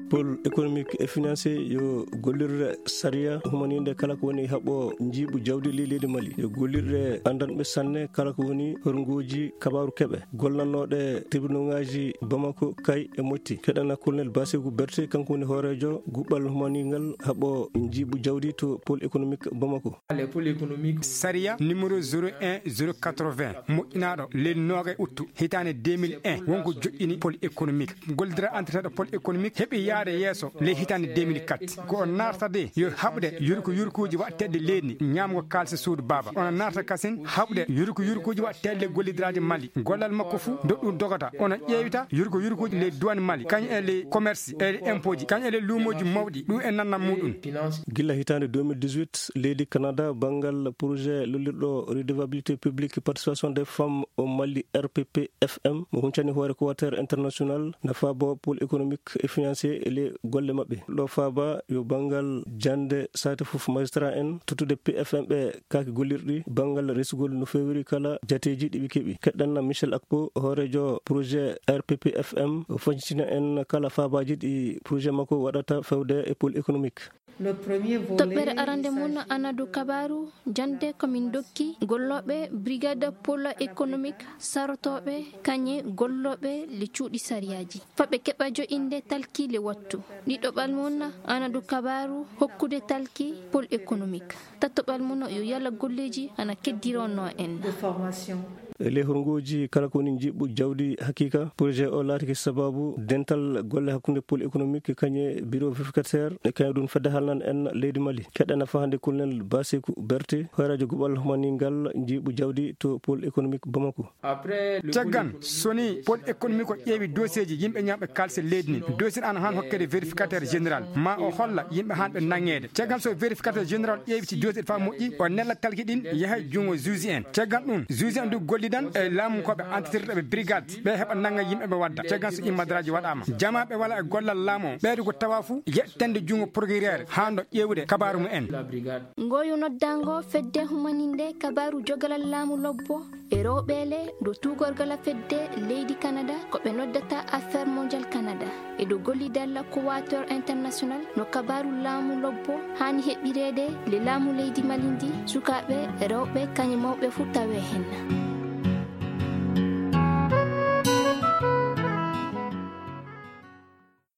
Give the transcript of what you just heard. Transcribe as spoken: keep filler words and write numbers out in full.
pôle économique et financier yo gollirde sariya humaninde kala ko woni habo njibu jawdi li leydi Mali yo gollirde andanɓe sanne kala ko woni horngoji kabaru kebe golnannoɗe tribunal-ngaji Bamako Kay e Motti keɗana colonel Bassirou Berté kanko woni horejo gubbal humaningal habo njibu jawdi to pôle économique Bamako. Le pôle économique sariya numéro zéro un zéro quatre-vingts moƴƴinaɗo le noga uttu hitande deux mille un wonko joƴƴini pôle économique gollidira entretien pôle économique heɓi yaade yeeso le hitande deux mille quatre ko on nartade yo haɓde yurko yurkuji wattede leydi ñamgo kalse suudu baba ona narta kasen haɓde yurko yurkuji wattede gollidiraji Mali gollal makko fu doɗɗum dogata ona ƴeewita yurko yurkuji le douane Mali kañ e le commerce e le impôt ji kañ e le luumoji mawɗi ɗum e nannam muɗum gilla hitande deux mille dix-huit leydi Canada bangal projet lollirɗo redevabilité publique participation des femmes au Mali R P P F M mo huncani hoore cowateur international nafa bo pôle économique et financier e le golle mabɓe ɗo faaba yo bangal jande sate fof magistrat en tottude P F M ɓe kake gollirɗi bangal resugol no fewiri kala jateji ɗiɓi keeɓi keɗɗanna Michel Akpo horejo projet R P P F M o fañitina en kala faabaji ɗi projet makko waɗata fewde e pôle économique. toɓɓere arande mum Anadou Kabaru jande komin dokki golloɓe brigade pôle économique sarotoɓe kañe golloɓe le cuuɗi sariyaji faɓe keɓa joƴinde talki le wattu ɗiɗoɓal mum Anadou Kabaru hokkude talki pôle économique tattoɓal mum yo yalla golleji ana keddironno en le horngoji kala ko woni jiɓɓu jawdi hakika projet o laatiki sababu dental golle hakkunde pôle économique kañe bureau vérificateur e kañe ɗum fedde halnan en leydi Mali keɗɗana fahande colonel Bassirou Berté horajo gubal humaningal jiɓɓu jawdi to pôle économique Bamako. caggan soni pôle économique o ƴeewi dossier ji yimɓe ñamɓe kalse leydi ni dossier an han hokkede vérificateur général ma o holla yimɓe hanɓe nanguede caggan so vérificateur général ƴeewiti dossier fa moƴƴi o nella talki ɗin yaha jungo juge en caggan ɗum juge en du golli dan e laamu koɓe entretien brigade ɓe heɓa nanga yimɓe ɓe wadda caggan so immadaji waɗama jamaɓe wala e gollal laamu o ɓeyde ko tawa fu yettande jungo procureur hando ƴewde kabaru mu en ngoyu noddango fedde humaninde kabaru jogalal laamu lobbo e rewɓele do tugorgala fedde leydi Canada koɓe noddata affaire mondial Canada e do gollidal cowateur international no kabaru laamu lobbo hani heɓirede le laamu leydi Malindi sukaɓe rewɓe kañe mawɓe fu tawe hen.